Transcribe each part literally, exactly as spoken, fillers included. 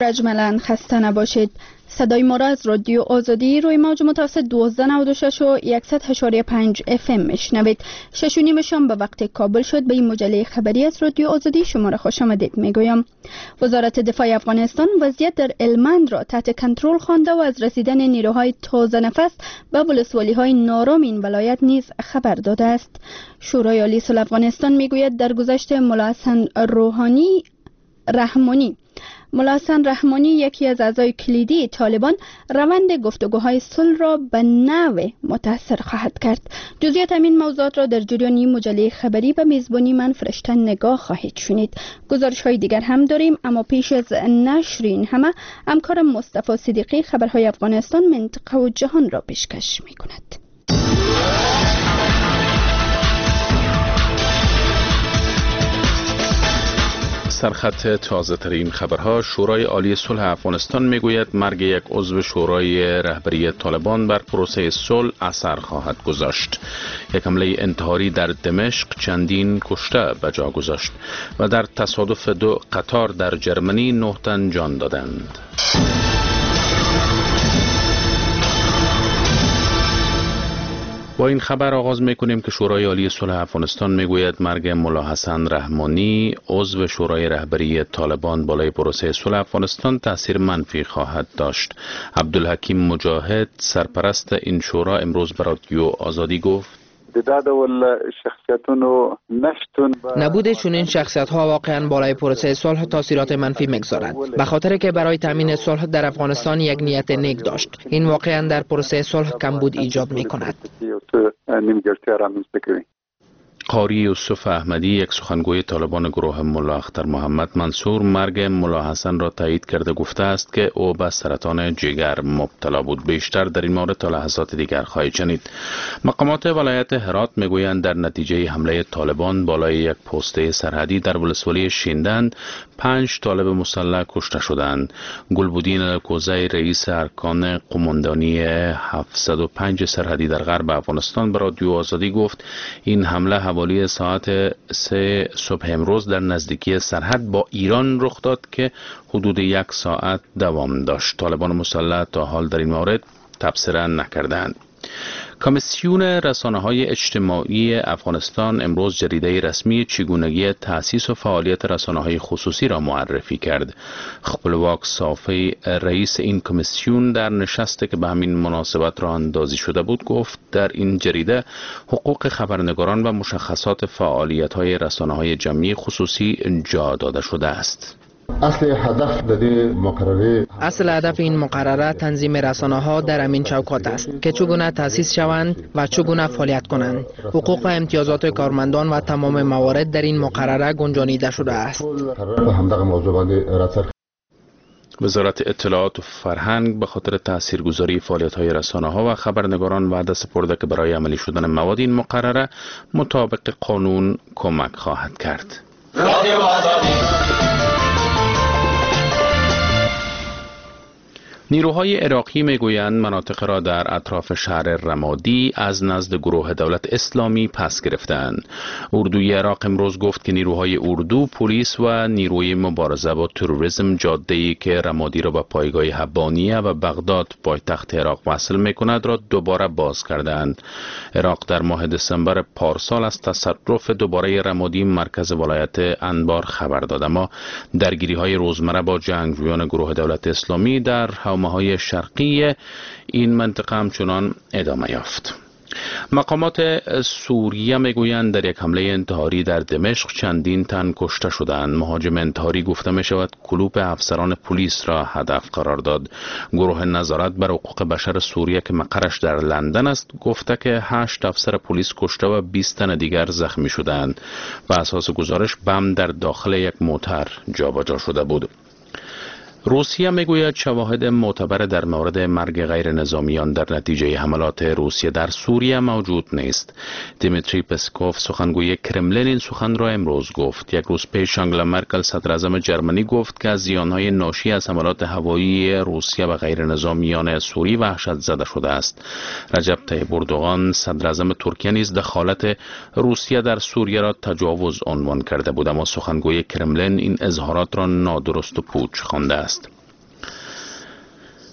اجمالاً خسته نباشید. صدای ما را از رادیو آزادی روی موج متوسط دوازده نود و شش و صد و پنج اف ام میشنوید. شش و نیم شام به وقت کابل شد. به این مجله خبری از رادیو آزادی شما را خوش آمدید میگویم. وزارت دفاع افغانستان وضعیت در هلمند را تحت کنترل خوانده و از رسیدن نیروهای تازه نفس به ولسوالی‌های نارام این ولایت نیز خبر داده است. شورای عالی صلح افغانستان میگوید در گذشته ملا حسن روحانی رحمانی ملا حسن رحمانی یکی از اعضای کلیدی طالبان روند گفتگوهای صلح را به نحو متأثر خواهد کرد. جزئیات این موضوعات را در جریان این مجله خبری به میزبانی من فرشته نگاه خواهید شنید. گزارش های دیگر هم داریم، اما پیش از نشر این همه همکارم مصطفی صدیقی خبرهای افغانستان، منطقه و جهان را پیشکش می کند. سرخط تازه ترین خبرها. شورای عالی صلح افغانستان میگوید مرگ یک عضو شورای رهبری طالبان بر پروسه صلح اثر خواهد گذاشت. یک حمله انتحاری در دمشق چندین کشته به جا گذاشت و در تصادف دو قطار در جرمنی نه تن جان دادند. با این خبر آغاز میکنیم که شورای عالی صلح افغانستان میگوید مرگ ملا حسن رحمانی عضو شورای رهبری طالبان بالای پروسه صلح افغانستان تاثیر منفی خواهد داشت. عبدالحکیم مجاهد سرپرست این شورا امروز به رادیو آزادی گفت نبود چنین شخصیت ها واقعا بالای پروسه صلح تاثیرات منفی میگذارد، به خاطر که برای تامین صلح در افغانستان یک نیت نیک داشت. این واقعا در پروسه صلح کمبود ایجاد می کند. قاری یوسف احمدی، یک سخنگوی طالبان گروه ملا اختر محمد منصور، مرگ ملا حسن را تایید کرده گفته است که او به سرطان جگر مبتلا بود. بیشتر در این مورد تا لحظات دیگر خواهید شنید. مقامات ولایت هرات میگویند در نتیجه حمله طالبان بالای یک پست سرحدی در ولسوالی شیندند پنج طالب مسلح کشته شدند. گلبودین کوزی، رئیس ارکان قماندانی هفتصد و پنج سرحدی در غرب افغانستان، به رادیو آزادی گفت این حمله حوالی ساعت سه صبح امروز در نزدیکی سرحد با ایران رخ داد که حدود یک ساعت دوام داشت. طالبان مسلح تا حال در این مورد تبصره نکردند. کمیسیون رسانه‌های اجتماعی افغانستان امروز جریده رسمی چگونگی تأسیس و فعالیت رسانه‌های خصوصی را معرفی کرد. خپلواک صافی، رئیس این کمیسیون، در نشستی که به همین مناسبت راه اندازی شده بود گفت در این جریده حقوق خبرنگاران و مشخصات فعالیت‌های رسانه‌های جمعی خصوصی جا داده شده است. اصل هدف مقرره اصل هدف این مقرره تنظیم رسانه‌ها در همین چوکات است که چگونه تأسیس شوند و چگونه فعالیت کنند. حقوق و امتیازات کارمندان و تمام موارد در این مقرره گنجانیده شده است. وزارت اطلاعات و فرهنگ به خاطر تاثیرگذاری فعالیت‌های رسانه‌ها و خبرنگاران وعده سپرده که برای عملی شدن مواد این مقرره مطابق قانون کمک خواهد کرد. نیروهای عراقی میگویند مناطق را در اطراف شهر رمادی از نزد گروه دولت اسلامی پس گرفتند. اردوی عراق امروز گفت که نیروهای اردو، پلیس و نیروی مبارزه با تروریسم جاده‌ای که رمادی را به پایگاه حبانیه و بغداد پایتخت عراق وصل می‌کند را دوباره باز کردند. عراق در ماه دسامبر پارسال از تصرف دوباره رمادی مرکز ولایت انبار خبر داد، اما درگیری‌های روزمره با جنگجویان گروه دولت اسلامی در های شرقی این منطقه همچنان ادامه یافت. مقامات سوریه میگویند در یک حمله انتحاری در دمشق چندین تن کشته شدند. مهاجم انتحاری گفته می شود کلوپ افسران پلیس را هدف قرار داد. گروه نظارت بر حقوق بشر سوریه که مقرش در لندن است گفته که هشت افسر پلیس کشته و بیست تن دیگر زخمی شدند. بر اساس گزارش بم در داخل یک موتر جابجا شده بود. روسیه میگوید شواهد معتبر در مورد مرگ غیر نظامیان در نتیجه حملات روسیه در سوریه موجود نیست. دیمیتری پسکوف، سخنگوی کرملین، این سخن را امروز گفت. یک روز پیش آنگلا مرکل، صدر اعظم جرمنی، گفت که از زیانهای ناشی از حملات هوایی روسیه و غیر نظامیان سوری وحشت زده شده است. رجب طیب اردوغان، صدر اعظم ترکیه، نیز دخالت روسیه در سوریه را تجاوز عنوان کرده بود، اما سخنگوی کرملین این اظهارات را نادرست و پوچ خوانده است.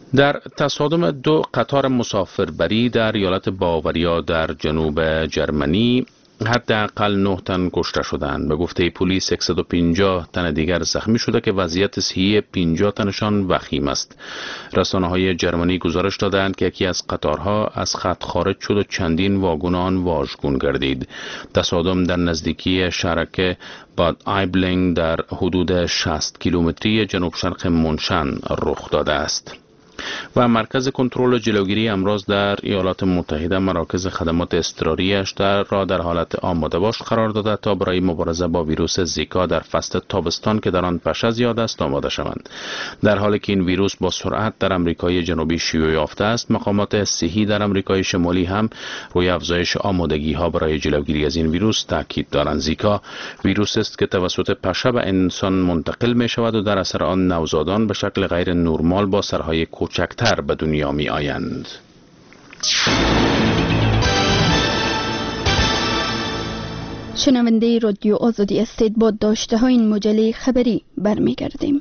در تصادم دو قطار مسافربری در ایالت باواریا در جنوب جرمنی حداقل نه تن کشته شدند. به گفته پلیس صد و پنجاه تن دیگر زخمی شده که وضعیت صحی پنجاه تنشان وخیم است. رسانه‌های جرمنی گزارش دادند که یکی از قطارها از خط خارج شد و چندین واگن آن واژگون گردید. تصادم در نزدیکی شهرک باد آیبلینگ در حدود شصت کیلومتری جنوب شرق منشن رخ داده است. و مرکز کنترل و جلوگیری امراض در ایالات متحده مراکز خدمات اضطراری‌اش در را در حالت آماده باش قرار داده تا برای مبارزه با ویروس زیکا در فصل تابستان که در آن پشه زیاد است آماده شوند. در حالی که این ویروس با سرعت در آمریکای جنوبی شیوع یافته است، مقامات صحی در آمریکای شمالی هم روی افزایش آمادگی ها برای جلوگیری از این ویروس تاکید دارند. زیکا ویروس است که توسط پشه به انسان منتقل می شود و در اثر آن نوزادان به شکل غیر نرمال با سرهای کوچکتر به دنیا می آیند. شنونده رادیو آزادی هستید. با داشته های این مجله خبری برمیگردیم.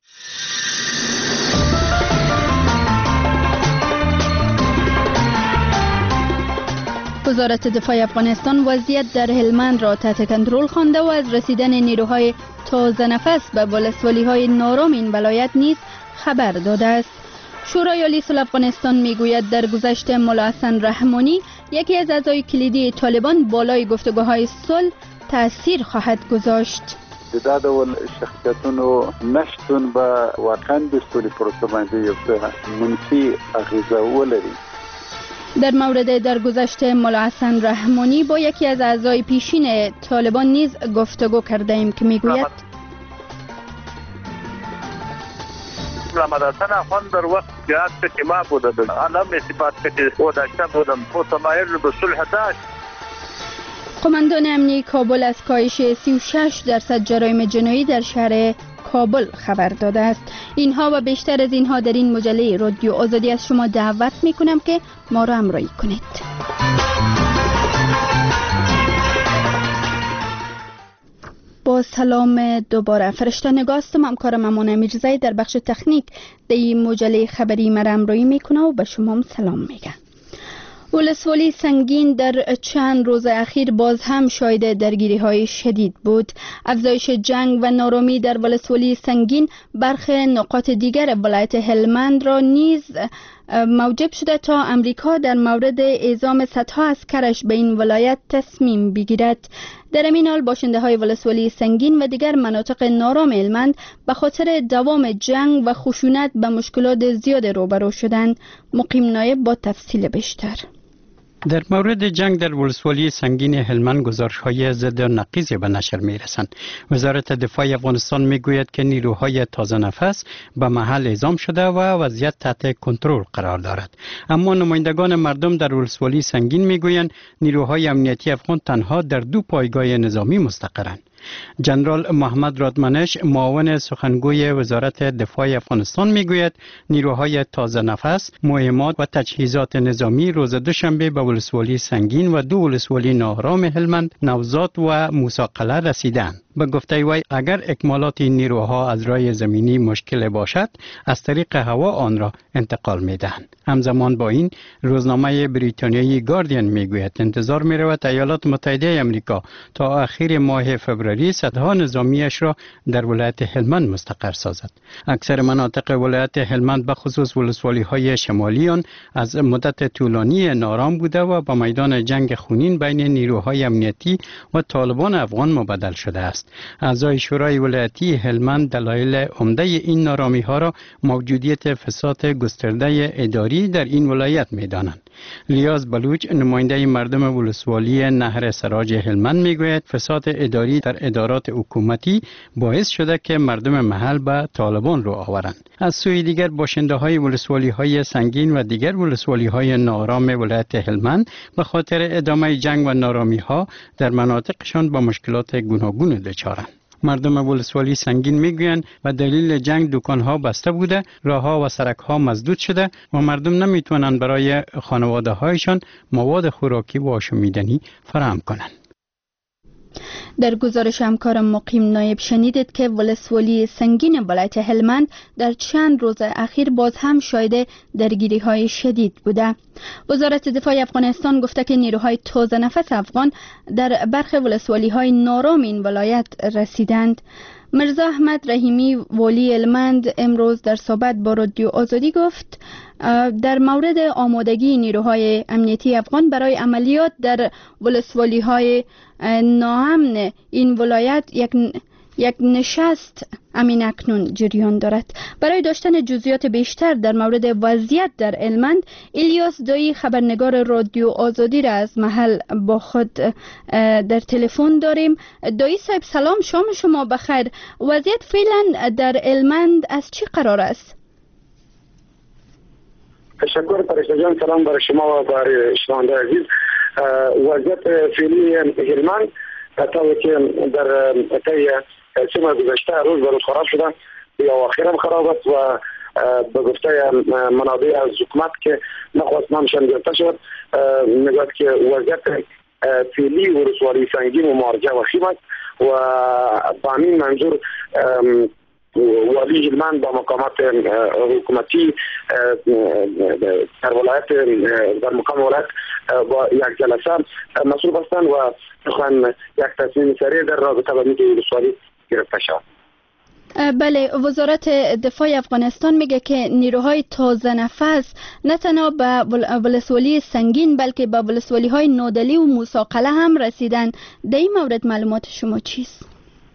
وزارت دفاع افغانستان وضعیت در هلمند را تحت کنترل خوانده و از رسیدن نیروهای تازه نفس به ولسوالی های نارام این ولایت نیز خبر داده است. شورای عالی صلح افغانستان میگوید در گذشته ملا حسن رحمانی یکی از اعضای کلیدی طالبان بالای گفتگوهای صلح تأثیر خواهد گذاشت. دا ډول شخصیتونو نشتون به واقعا د سولې پروسه باندې یو منفي اغیزه ولري. در مورد در گذشته ملا حسن رحمانی با یکی از اعضای پیشین طالبان نیز گفتگو کرده ایم که میگوید محمد حسن افغان در وقت جهاد که ما بودند علم صفات که او داشته بودم و تمایل به صلح داشت. قماندان امنی کابل از کاهش سی و شش درصد جرایم جنایی در شهر کابل خبر داده است. اینها و بیشتر از اینها در این مجله رادیو آزادی از شما دعوت می کنم که ما را همراهی کنید. با سلام دوباره. فرشته نگاه هستم. همکارم امان امیرزایی در بخش تکنیک در این مجله خبری مرا همراهی میکنه و به شما هم سلام میگه. ولسوالی سنگین در چند روز اخیر باز هم شاهد درگیری های شدید بود. افزایش جنگ و نارامی در ولسوالی سنگین برخی نقاط دیگر ولایت هلمند را نیز موجب شده تا امریکا در مورد اعزام صدها عسکرش به این ولایت تصمیم بگیرد. در این حال باشنده های ولسوالی سنگین و دیگر مناطق نارام هلمند به خاطر دوام جنگ و خشونت به مشکلات زیاد روبرو شدند. مقیم نایب با تفصیل بیشتر. در مورد جنگ در ولسوالی سنگین هلمند گزارش‌های ضد و نقیضی به نشر می‌رسند. وزارت دفاع افغانستان می‌گوید که نیروهای تازه نفس به محل اعزام شده و وضعیت تحت کنترل قرار دارد. اما نمایندگان مردم در ولسوالی سنگین می‌گویند نیروهای امنیتی افغان تنها در دو پایگاه نظامی مستقرند. جنرال محمد رادمنش معاون سخنگوی وزارت دفاع افغانستان میگوید نیروهای تازه نفس، مهمات و تجهیزات نظامی روز دوشنبه به ولسوالی سنگین و دو ولسوالی ناآرام هلمند، نوزاد و موسی قلعه رسیدند. به گفته وی اگر اکمالات این نیروها از راه زمینی مشکل باشد از طریق هوا آن را انتقال میدهند. همزمان با این روزنامه بریتانیایی گاردین میگوید انتظار میرود ایالات متحده آمریکا تا آخر ماه فوریه صدها نظامیش را در ولایت هلمند مستقر سازد. اکثر مناطق ولایت هلمند به خصوص ولسوالی های شمالی آن از مدت طولانی نارام بوده و با میدان جنگ خونین بین نیروهای امنیتی و طالبان افغان مبدل شده است. اعضای شورای ولایتی هلمند دلایل عمده این نارامی ها را موجودیت فساد گسترده اداری در این ولایت می دانند. لیاز بلوچ نماینده مردم ولسوالی نهر سراج هلمند میگوید فساد اداری در ادارات حکومتی باعث شده که مردم محل به طالبان رو آورند. از سوی دیگر باشنده های ولسوالی های سنگین و دیگر ولسوالی های ناآرام ولایت هلمند به خاطر ادامه جنگ و نارامی ها در مناطقشان با مشکلات گوناگون دچارند. مردم ولسوالی سنگین میگویند و دلیل جنگ دکانها بسته بوده، راهها و سرکها مسدود شده و مردم نمیتونن برای خانواده هایشان مواد خوراکی و آشامیدنی فراهم کنند. در گزارش همکارم مقیم نایب شنیدید که ولسوالی سنگین ولایت هلمند در چند روز اخیر باز هم شاهد درگیری های شدید بوده. وزارت دفاع افغانستان گفته که نیروهای تازه نفس افغان در برخی ولسوالی های نارام این ولایت رسیدند. مرزا احمد رحیمی والی هلمند امروز در صحبت با رادیو آزادی گفت در مورد آمادگی نیروهای امنیتی افغان برای عملیات در ولسوالی های ناامن این ولایت یک یک نشست امین اکنون جریان دارد. برای داشتن جزئیات بیشتر در مورد وضعیت در هلمند، الیاس دایی خبرنگار رادیو آزادی را از محل با خود در تلفن داریم. دایی صاحب سلام، شام شما بخیر. وضعیت فعلا در هلمند از چی قرار است؟ تشکر پرشته جان، سلام برای شما و برای شنونده عزیز. وضعیت فعلی هلمند تا که در طی سه ماه گذشته روز به روز خراب شده، یا اخیرا خراب است و به گفته منابع از حکومت که نخواست نامشان گرفته شد، میگوید که وضعیت فعلی ولسوالی سنگین و مارجه وخیم است و با همین منظور والی هلمند با مقامات حکومتی در ولایت در مقام ولایت با یک جلسه مصروف هستند و میخوان یک تصمیم سریع در رابطه با نیروی ولسوالی گرفته شود. بله، وزارت دفاع افغانستان میگه که نیروهای تازه نفس نه تنها به ولسوالی سنگین بلکه به ولسوالی های نودلی و موساقله هم رسیدن. در این مورد معلومات شما چیست؟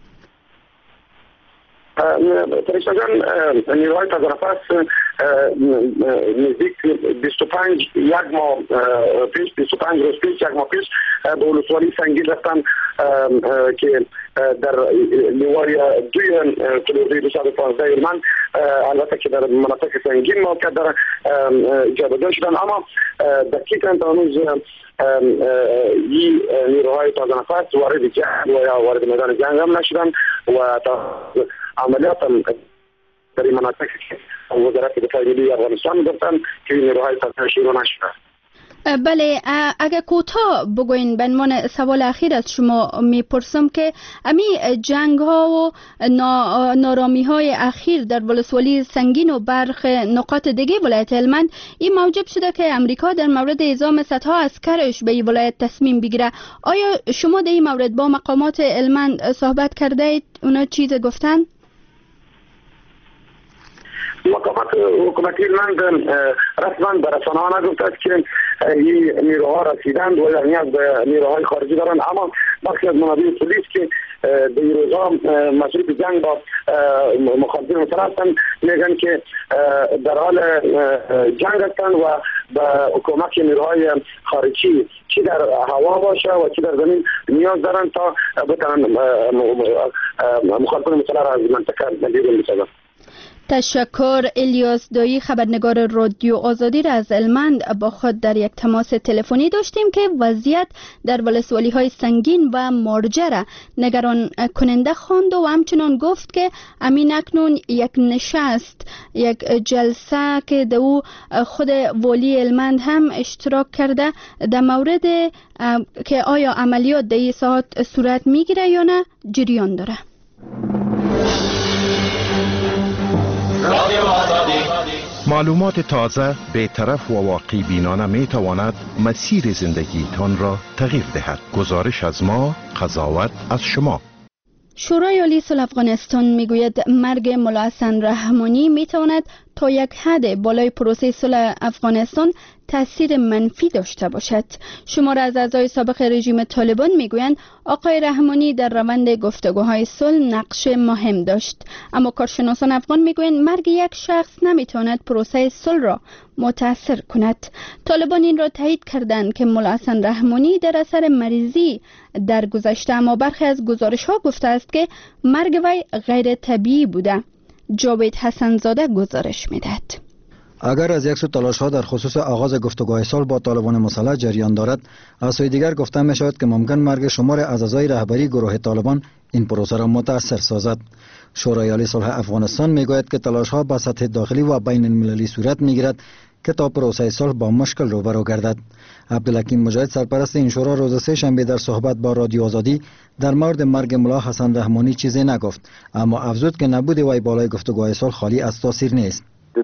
پرشته جان، نیروهای تازه نفس نزدیک بیست و پنج یک ماه پیش بیست و پنج روز پیش یک ماه پیش به ولسوالی سنگین رفتن که در لیوای دوی کلوری دویست و پانزده هلمند، البته که در مناطق سنگین موقع در جابجا شدن، اما دقیقاً تا هنوز این نیروهای تازه نفس وارد جنگ و یا وارد میدان جنگ هم نشدن و تا عملیات هم در این مناطق وزارت دفاع ملی افغانستان گفتن که نیروهای تازه شروع نشدن. بله، اگر کوتاه بگوین به عنوان سوال اخیر از شما میپرسم که امی جنگ ها و نارامی های اخیر در ولسوالی سنگین و برخ نقاط دیگه ولایت هلمند این موجب شده که امریکا در مورد اعزام صدها عسکرش به این ولایت تصمیم بگیره. آیا شما در این مورد با مقامات هلمند صحبت کرده اید؟ اونا چیز گفتن؟ مقامات حکومتی هلمند رسما به رسانه ها نگفته است که این نیروها رسیدند و نیاز به نیروهای خارجی دارند، اما بخشی از منابع پلیس که به این روزها مصروف جنگ با مخالفین مثلا هستند میگن که در حال جنگ هستند و به حکومت نیروهای خارجی چی در هوا باشه و چی در زمین نیاز دارند تا بتوانند مخالفین مثلا را از منطقه بیرون بسازند. تشکر. الیاس دایی خبرنگار رادیو آزادی را از هلمند با خود در یک تماس تلفنی داشتیم که وضعیت در ولسوالی های سنگین و مارجه را نگران کننده خواند و همچنان گفت که امین اکنون یک نشست یک جلسه که دو خود والی هلمند هم اشتراک کرده در مورد که آیا عملیات در این ساعت صورت میگیره یا نه جریان داره. معلومات تازه، بی‌طرف و واقعی بینانه می تواند مسیر زندگیتان را تغییر دهد. گزارش از ما، قضاوت از شما. شورای عالی صلح افغانستان میگوید مرگ ملا حسن رحمانی میتواند تا یک حد بالای پروسه صلح افغانستان تاثیر منفی داشته باشد. شمار از اعضای سابق رژیم طالبان میگویند آقای رحمانی در روند گفتگوهای صلح نقش مهم داشت، اما کارشناسان افغان میگویند مرگ یک شخص نمیتواند پروسه صلح را متاثر کند. طالبان این را تایید کردند که ملا حسن رحمانی در اثر مریضی درگذشته، اما برخی از گزارش ها گفته است که مرگ وی غیر طبیعی بوده. جاوید حسن زاده گزارش میدهد. اگر از یک سو تلاش ها در خصوص آغاز گفتگوهای صلح با طالبان مسلح جریان دارد، از سوی دیگر گفته می شود که ممکن مرگ شمار از اعضای رهبری گروه طالبان این پروسه را متاثر سازد. شورای عالی صلح افغانستان می گوید که تلاش ها به سطح داخلی و بین المللی صورت می گیرد که تا پروسه صلح با مشکل روبرو گردد. عبدالحکیم مجاهد سرپرست این شورا روز سه شنبه در صحبت با رادیو آزادی در مورد مرگ ملا حسن رحمانی چیزی نگفت، اما افزود که نبود وی بالای گفتگوهای صلح خالی از تاثیر نیست.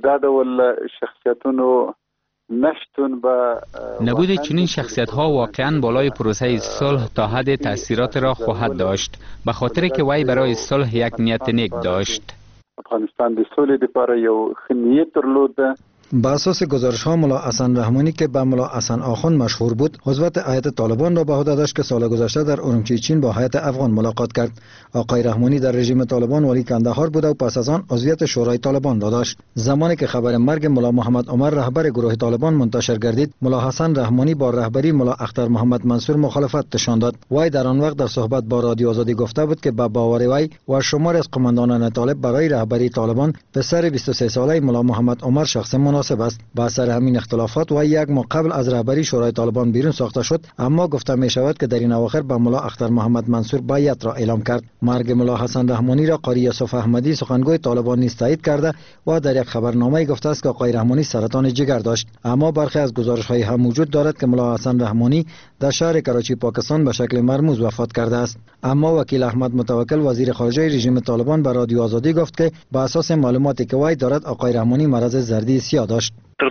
نبود چنین شخصیت ها واقعا بالای پروسه صلح تا حد تاثیرات را خواهد داشت، به خاطر که وی برای صلح یک نیت نیک داشت. افغانستان د سولې لپاره یو ښه نیت درلود. با اساس گزارش ها ملا حسن رحمانی که به ملا حسن آخوند مشهور بود، عضویت هیئت طالبان را به عهده داشت که سال گذشته در اورمچی چین با هیئت افغان ملاقات کرد. آقای رحمانی در رژیم طالبان والی کندهار بود و پس از آن عضویت شورای طالبان را داشت. زمانی که خبر مرگ ملا محمد عمر رهبر گروه طالبان منتشر گردید، ملا حسن رحمانی با رهبری ملا اختر محمد منصور مخالفت نشان داد. وی در آن وقت در صحبت با رادیو آزادی گفته بود که به باور وی و شمار از قماندانان طالب برای رهبری طالبان پسر بیست و سه ساله ملا محمد عمر شخص مناسب است. با سر همین اختلافات و یک ماه قبل از رهبری شورای طالبان بیرون ساخته شد، اما گفته می شود که در این اواخر به ملا اختر محمد منصور بیعت را اعلام کرد. مرگ ملا حسن رحمانی را قاری یوسف احمدی سخنگوی طالبان نیز تایید کرده و در یک خبرنامه گفته است که آقای رحمانی سرطان جگر داشت. اما برخی از گزارش‌های هم وجود دارد که ملا حسن رحمانی در شهر کراچی پاکستان به شکل مرموز وفات کرده است. اما وکیل احمد متوکل وزیر خارجه رژیم طالبان به رادیو آزادی گفت که با اساس معلوماتی که وی دارد آقای رحمانی مرض زردی سیاه داشت.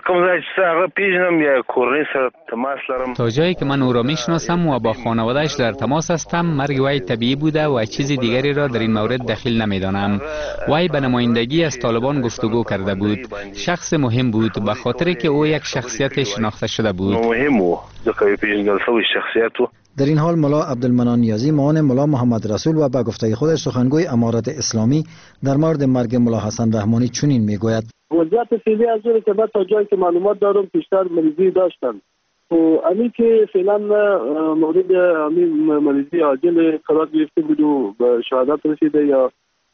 تا جایی که من او را میشناسم و با خانوادهش در تماس هستم، مرگ وی طبیعی بوده و چیز دیگری را در این مورد دخیل نمیدانم. وی به نمایندگی از طالبان گفتگو کرده بود. شخص مهم بود به خاطر که او یک شخصیت شناخته شده بود. در این حال ملا عبدالمنان نیازی معاون ملا محمد رسول و به گفته خودش سخنگوی امارت اسلامی در مورد مرگ ملا حسن رحمانی چنین میگوید: وضعیت فعلی از اون که بعد تا جایی که معلومات دارم بیشتر مریضی داشتن و امی که فعلا مورد امی مریضی عاجل قرار گرفته بود و به شهادت رسیده یا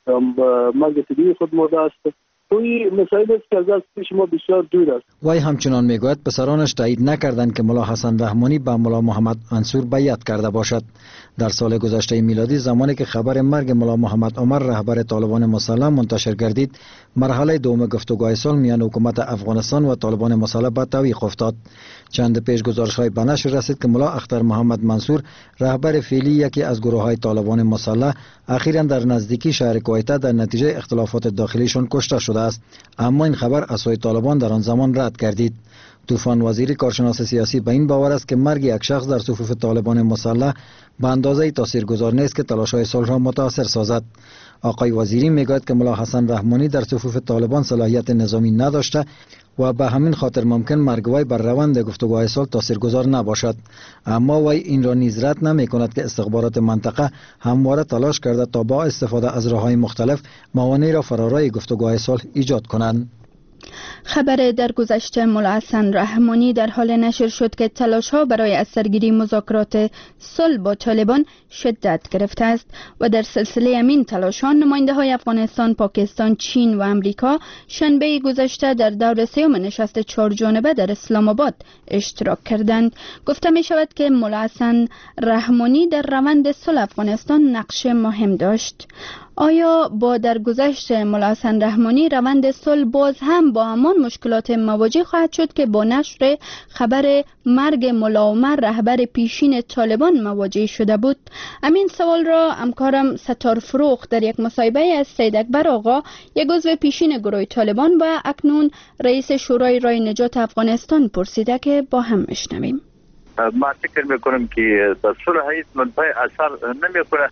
مرگ طبیعی خود مرده است. توی مسائل است که از دست شما بسیار دور است. وی همچنان میگوید پسرانش تایید نکردند که ملا حسن رحمانی با ملا محمد منصور بیعت کرده باشد. در سال گذشته میلادی زمانی که خبر مرگ ملا محمد عمر رهبر طالبان مسلح منتشر گردید، مرحله دوم گفتگوهای صلح میان حکومت افغانستان و طالبان مسلح به تعویق افتاد. چند پیش گزارش‌های به نشر رسید که ملا اختر محمد منصور رهبر فعلی یکی از گروه‌های طالبان مسلح اخیراً در نزدیکی شهر کویته در نتیجه اختلافات داخلیشان کشته شده است، اما این خبر از سوی طالبان در آن زمان رد گردید. طوفان وزیری کارشناس سیاسی به این باور است که مرگ یک شخص در صفوف طالبان مسلح به اندازه تاثیرگذار نیست که تلاش‌های صلح را متاثر سازد. آقای وزیری میگوید که ملا حسن رحمانی در صفوف طالبان صلاحیت نظامی نداشته و به همین خاطر ممکن مرگ وی بر روند گفتگوهای صلح تاثیرگذار نباشد. اما وی این را نیز رد نمی کند که استخبارات منطقه همواره تلاش کرده تا با استفاده از راه‌های مختلف موانع را فرارای گفتگوهای صلح ایجاد کنند. خبر در گذشته ملا حسن رحمانی در حال نشر شد که تلاش‌ها برای از سرگیری مذاکرات صلح با طالبان شدت گرفته است و در سلسله همین تلاش‌ها نماینده‌های افغانستان، پاکستان، چین و امریکا شنبه گذشته در دور سوم نشست چهارجانبه در اسلام آباد اشتراک کردند. گفته می شود که ملا حسن رحمانی در روند صلح افغانستان نقش مهم داشت. آیا با درگذشت ملا حسن رحمانی روند صلح باز هم با همان مشکلات مواجه خواهد شد که با نشر خبر مرگ ملا عمر رهبر پیشین طالبان مواجه شده بود؟ همین سوال را همکارم ستار فروخ در یک مصاحبه از سید اکبر آقا، یک عضو پیشین گروه طالبان و اکنون رئیس شورای رای نجات افغانستان پرسیده که با هم بشنویم. ما فکر میکنم که صلح هیچ منفعه اثر نمیکنه.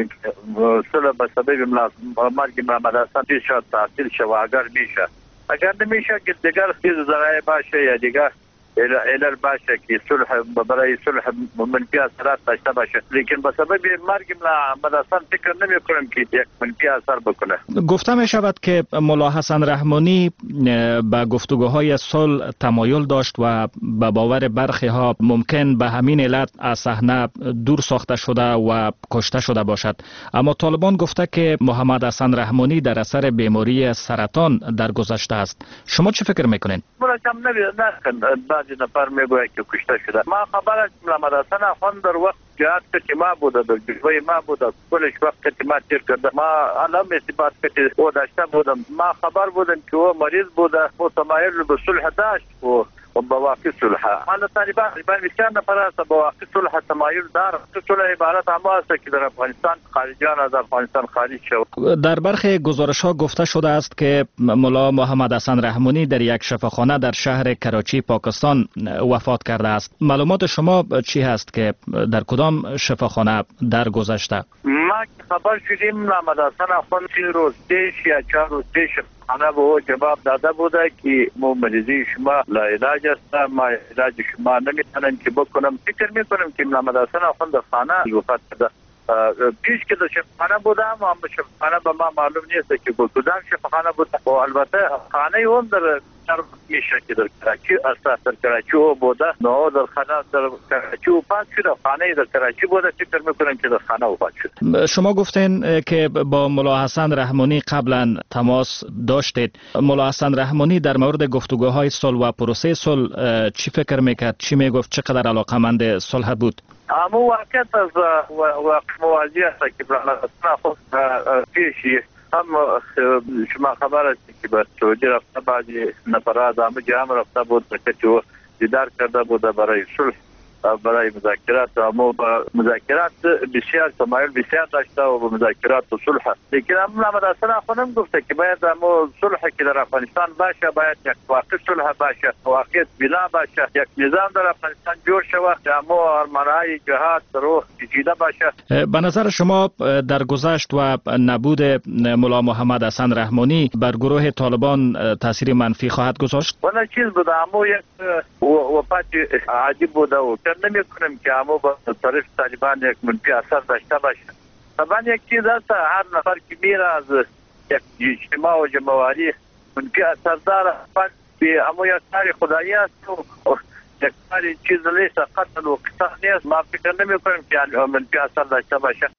صلح به سبب مرگ محمد حسن پیش شد تعطیل شد و اگر میشه اگر نمیشه که دیگر چیز ذرایع باشه یا دیگر علل باشه که صلح برای صلح منفی اثرات داشته باشه، لیکن به سبب مرگ محمد حسن فکر نمی کنم که یک منفی اثر بکنه. گفته می شود که ملا حسن رحمانی به گفتگوهای صلح تمایل داشت و به باور برخی ها ممکن به همین علت از صحنه دور ساخته شده و کشته شده باشد، اما طالبان گفته که محمد حسن رحمانی در اثر بیماری سرطان درگذشته است. شما چه فکر میکنین؟ مرا کم نبید نکن بعد بعضی نفر میگوید که کشته شده. ما خبر است محمد حسن آخوند در وقت جهاد که ما بوده در جلوه ما بوده کلش وقت که ما تیر کرده ما علم اثبات که او داشته بودم ما خبر بودم که او مریض بوده و تمایل به صلح داشت و بواقع صلح حالا طالبان طالبان بسیار نفر است بواقع صلح تمایل دار صلح عبارت اما است که در افغانستان خارجیان از افغانستان خارج شد. در برخی گزارش ها گفته شده است که ملا محمد حسن رحمانی در یک شفاخانه در شهر کراچی پاکستان وفات کرده است. معلومات شما چی هست که در کدام شفاخانه درگذشته؟ ما خبر شدیم محمد حسن آخوند سه روز پیش یا چهار روز پیش خانه به او جواب داده بوده که مو مریضی شما لا علاج است ما علاج شما نمیتونم که بکنم. فکر میکنم که محمد حسن آخوند در خانه وفات کرده. پیش که در شفاخانه بوده اما شفاخانه به ما معلوم نیست که کدام شفاخانه بوده و البته خانه اون در میشه که در کراچی اساس در کراچی او بوده نو در خانه در کراچی وفات شده خانه در کراچی بوده. فکر میکنم که در خانه وفات شده. شما گفتین که با ملا حسن رحمانی قبلا تماس داشتید. ملا حسن رحمانی در مورد گفتگوهای صلح و پروسه صلح چی فکر میکرد؟ چی میگفت؟ چقدر علاقمند صلح بود؟ اما واقعیت از واقع موازی است که برای خود پیشی هم شما خبر است که به سعودی رفته بعضی نفرات همه جمع رفته بود که او دیدار کرده بود برای صلح برای مذاکرات اما مذاکرات بسیار تمایل بسیار داشته و به مذاکرات و صلح. لیکن محمد حسن آخوند گفته که باید اما صلح که در افغانستان باشه باید یک واقع صلح باشه واقعیت بنا باشه یک نظام در افغانستان جور شود اما ارمانهای جهاد روح پیچیده باشه. به نظر شما در گذشت و نبود ملا محمد حسن رحمانی بر گروه طالبان تاثیر منفی خواهد گذاشت؟ اون چیز بود اما یک وفات عادی بوده و نمی کنم که اما با طرف طالبان یک منفی اثر داشته باشه. طبعا یک چیز هست هر نفر که میره از یک اجتماع و جمعواری منفی اثر داره اما یک کار خدایی است و یک کار چیز لیست قتل و قصاص نیست. ما فکر نمی کنم که منفی اثر داشته باشه.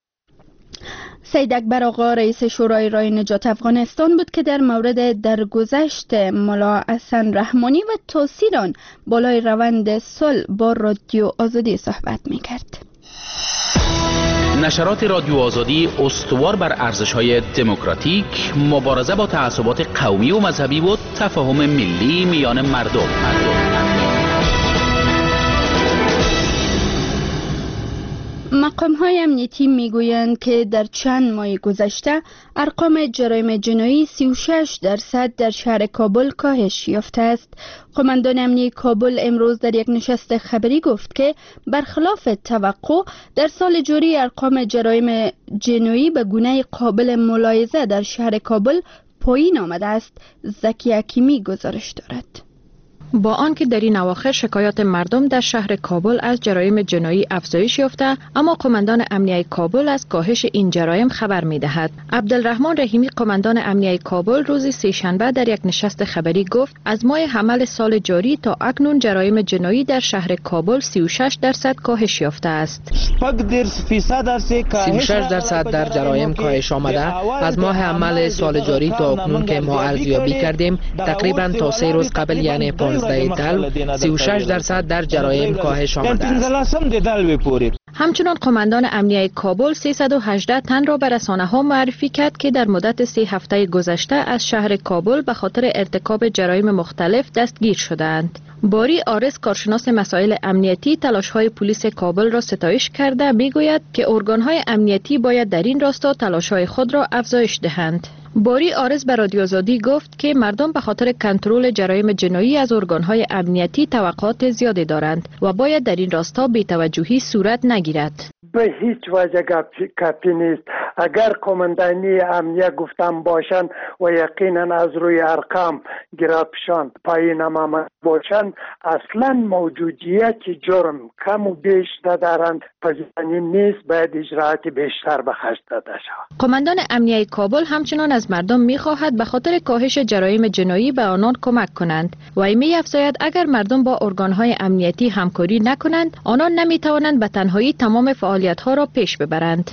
سید اکبر آقا رئیس شورای رای نجات افغانستان بود که در مورد درگذشت ملا حسن رحمانی و تاثیر آن بالای روند صلح با رادیو آزادی صحبت می‌کرد. نشرات رادیو آزادی استوار بر ارزش‌های دموکراتیک، مبارزه با تعصبات قومی و مذهبی و تفاهم ملی میان مردم. مردم. مقام‌های امنیتی میگویند که در چند ماه گذشته ارقام جرایم جنایی سی و شش درصد در شهر کابل کاهش یافته است. قماندان امنیتی کابل امروز در یک نشست خبری گفت که برخلاف توقع در سال جاری ارقام جرایم جنایی به گونه قابل ملاحظه در شهر کابل پایین آمده است. زکی حکیمی گزارش دارد. با آنکه در این اواخر شکایات مردم در شهر کابل از جرایم جنایی افزایش یافته، اما قماندان امنیتی کابل از کاهش این جرایم خبر می‌دهد. عبدالرحمن رحیمی قماندان امنیتی کابل روز سه‌شنبه در یک نشست خبری گفت از ماه حمل سال جاری تا اکنون جرایم جنایی در شهر کابل سی و شش درصد کاهش یافته است. سی و شش درصد در جرایم کاهش آمده. از ماه حمل سال جاری تا اکنون که ما ارزیابی کردیم تقریبا تا سه روز قبل یعنی تل سی و شش درصد در جرایم کاهش آمده است. همچنان قماندان امنیتی کابل سیصد و هجده تن را به رسانه‌ها معرفی کرد که در مدت سه هفته گذشته از شهر کابل به خاطر ارتکاب جرایم مختلف دستگیر شدند. باری آرس کارشناس مسائل امنیتی تلاش‌های پلیس کابل را ستایش کرده میگوید که ارگان‌های امنیتی باید در این راستا تلاش‌های خود را افزایش دهند. باری آرز به رادیو آزادی گفت که مردم به خاطر کنترل جرایم جنایی از ارگان‌های امنیتی توقعات زیادی دارند و باید در این راستا بی‌توجهی صورت نگیرد. به هیچ وجه کافی نیست. اگر قماندانی امنیت گفتم باشند و یقینا از روی ارقام گرافشان پایین آمده باشند اصلا موجودیت جرم کم و بیش دارند پذیرانی نیست. باید اجراعات بیشتر به خرج داده شود. قماندان امنیتی کابل همچنان از مردم می‌خواهد به خاطر کاهش جرایم جنایی به آنان کمک کنند و می‌افزاید اگر مردم با ارگان‌های امنیتی همکاری نکنند آنان نمی‌توانند به تنهایی تمام فعالیت‌ها را پیش ببرند.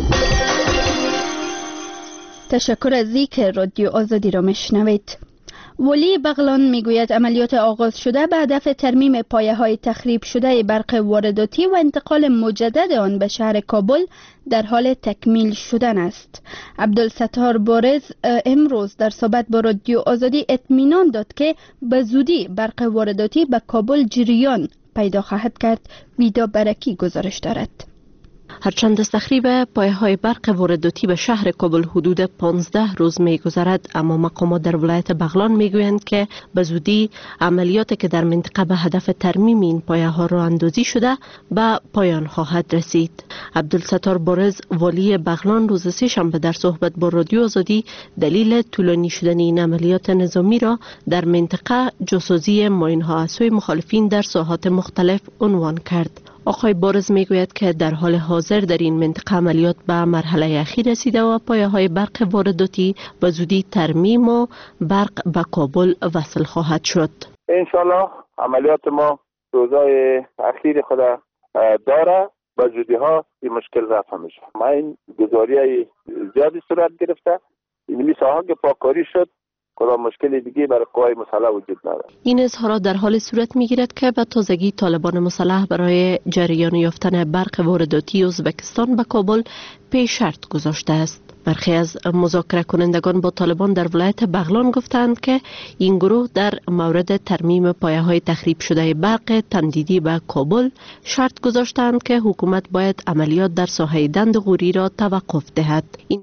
تشکر از اینکه رادیو آزادی را میشنوید. ولی بغلان میگوید عملیات آغاز شده به هدف ترمیم پایه‌های تخریب شده برق وارداتی و انتقال مجدد آن به شهر کابل در حال تکمیل شدن است. عبدالستار بارز امروز در صحبت با رادیو آزادی اطمینان داد که به زودی برق وارداتی به کابل جریان پیدا خواهد کرد. ویدا برکی گزارش دارد. هرچند از تخریب پایه‌های برق وارداتی به شهر کابل حدود پانزده روز می‌گذرد، اما مقامات در ولایت بغلان می‌گویند که به زودی عملیاتی که در منطقه به هدف ترمیم این پایه‌ها راه اندازی شده به پایان خواهد رسید. عبدالستار بارز والی بغلان روز سه‌شنبه در صحبت با رادیو آزادی دلیل طولانی شدن این عملیات نظامی را در منطقه جاسوسی ماین‌ها از سوی مخالفین در ساحات مختلف عنوان کرد. آقای بارز میگوید که در حال حاضر در این منطقه عملیات به مرحله اخیر رسیده و پایه‌های برق وارداتی به زودی ترمیم و برق به کابل وصل خواهد شد. انشالله عملیات ما روزهای اخیر خود داره، به زودی ها این مشکل رفع میشه. ما این گزاری زیادی صورت گرفته، این ساحه که پاککاری شد، کدام مشکلی دیگه برای قوای مسلح وجود ندارد. این اظهارات در حال صورت میگیرد که به تازگی طالبان مسلح برای جریان یافتن برق وارداتی ازبکستان به کابل پیش شرط گذاشته است. برخی از مذاکره کنندگان با طالبان در ولایت بغلان گفتند که این گروه در مورد ترمیم پایه‌های تخریب شده برق تمدیدی به کابل شرط گذاشتند که حکومت باید عملیات در ساحه دند غوری را توقف دهد. این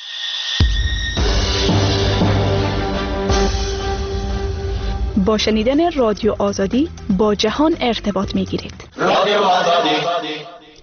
با شنیدن رادیو آزادی با جهان ارتباط می گیرید. رادیو آزادی.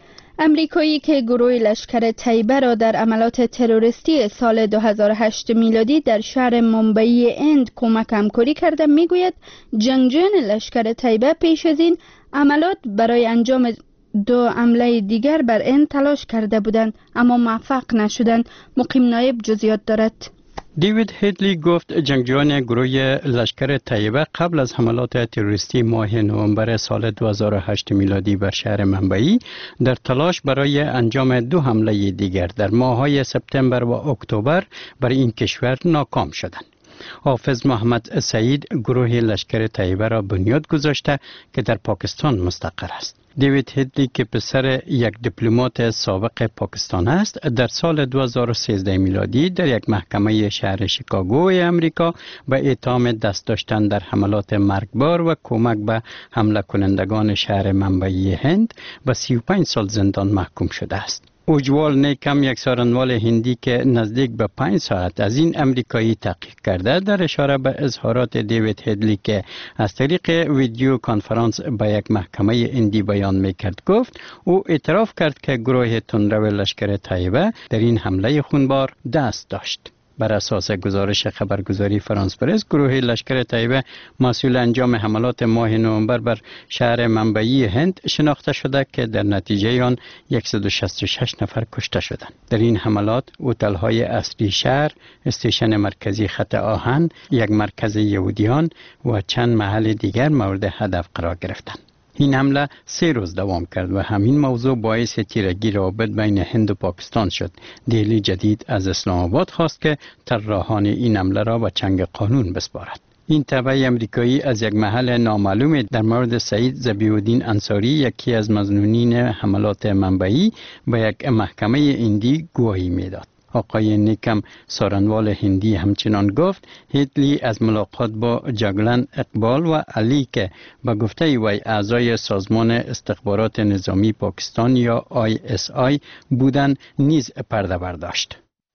امریکایی که گروه لشکر طیبه را در عملات تروریستی سال دو هزار و هشت میلادی در شهر مومبئی هند کمک همکاری کرده میگوید جنگجویان لشکر طیبه پیش از این عملات برای انجام دو حمله دیگر بر هند تلاش کرده بودند اما موفق نشدند. مقیم نایب جزئیات دارد. دیوید هیدلی گفت جنگجویان گروه لشکر طیبه قبل از حملات تروریستی ماه نوامبر سال دو هزار و هشت میلادی بر شهر مومبئی در تلاش برای انجام دو حمله دیگر در ماه‌های سپتامبر و اکتبر بر این کشور ناکام شدند. حافظ محمد سعید گروه لشکر طیبه را بنیاد گذاشته که در پاکستان مستقر است. دیوید هیدلی که پسر یک دیپلمات سابق پاکستان است، در سال دو هزار و سیزده میلادی در یک محکمه شهر شیکاگو امریکا به اتهام دست داشتن در حملات مرگبار و کمک به حمله کنندگان شهر مومبئی هند به سی و پنج سال زندان محکوم شده است. اوجوال نیکم یک سارنوال هندی که نزدیک به پنج ساعت از این امریکایی تحقیق کرده در اشاره به اظهارات دیوید هیدلی که از طریق ویدیو کنفرانس به یک محکمه هندی بیان میکرد گفت او اعتراف کرد که گروه تندرو لشکر طیبه در این حمله خونبار دست داشت. بر اساس گزارش خبرگزاری فرانس پرس، گروه لشکر طیبه مسئول انجام حملات ماه نوامبر بر شهر مومبئی هند شناخته شده که در نتیجه آن صد و شصت و شش نفر کشته شدند. در این حملات هتل‌های اصلی شهر، استیشن مرکزی خط آهن، یک مرکز یهودیان و چند محل دیگر مورد هدف قرار گرفتند. این حمله سه روز دوام کرد و همین موضوع باعث تیرگی روابط بین هند و پاکستان شد. دهلی جدید از اسلام آباد خواست که طراحان این حمله را به چنگ قانون بسپارد. این تبع امریکایی از یک محل نامعلوم در مورد سعید ذبیح‌الدین انصاری، یکی از مظنونین حملات مومبئی، به یک محکمه هندی گواهی میداد. آقای نیکم سارنوال هندی همچنان گفت هیدلی از ملاقات با جاگلن اقبال و علی که به گفته وی اعضای سازمان استخبارات نظامی پاکستان یا آی اس آی بودند نیز پرده برداشت.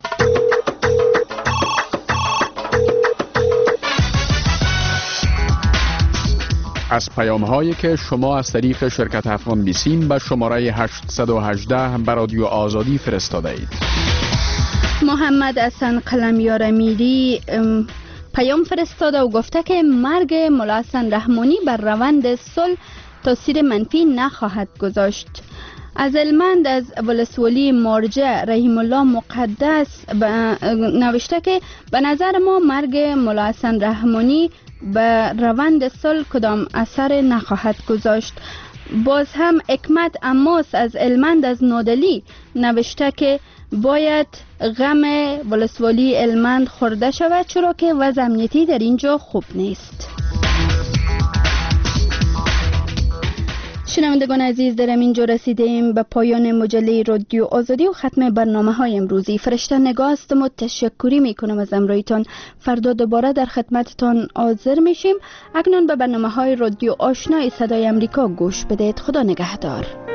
از پیام هایی که شما از طریق شرکت افغان بیسیم به شماره هشتصد و هجده به رادیو آزادی فرستاده اید. محمد حسن قلمیار امیری پیام فرستاده و گفته که مرگ ملا حسن رحمانی بر روند صلح تاثیر منفی نخواهد گذاشت. از علمند از ولسوالی مرجع رحیم الله مقدس نوشته که به نظر ما مرگ ملا حسن رحمانی به روند صلح کدام اثر نخواهد گذاشت. باز هم حکمت عماس از هلمند از نادلی نوشته که باید غم ولسوالی هلمند خورده شود چرا که وضع امنیتی در اینجا خوب نیست. شنوندگان عزیز، در اینجا رسیدیم به پایان مجله رادیو آزادی و ختم برنامه های امروزی. فرشته نگاه هستم و تشکری می کنم از همراهیتان. فردا دوباره در خدمتتان حاضر میشیم. اکنون به برنامه های رادیو آشنای صدای امریکا گوش بدید. خدا نگهدار.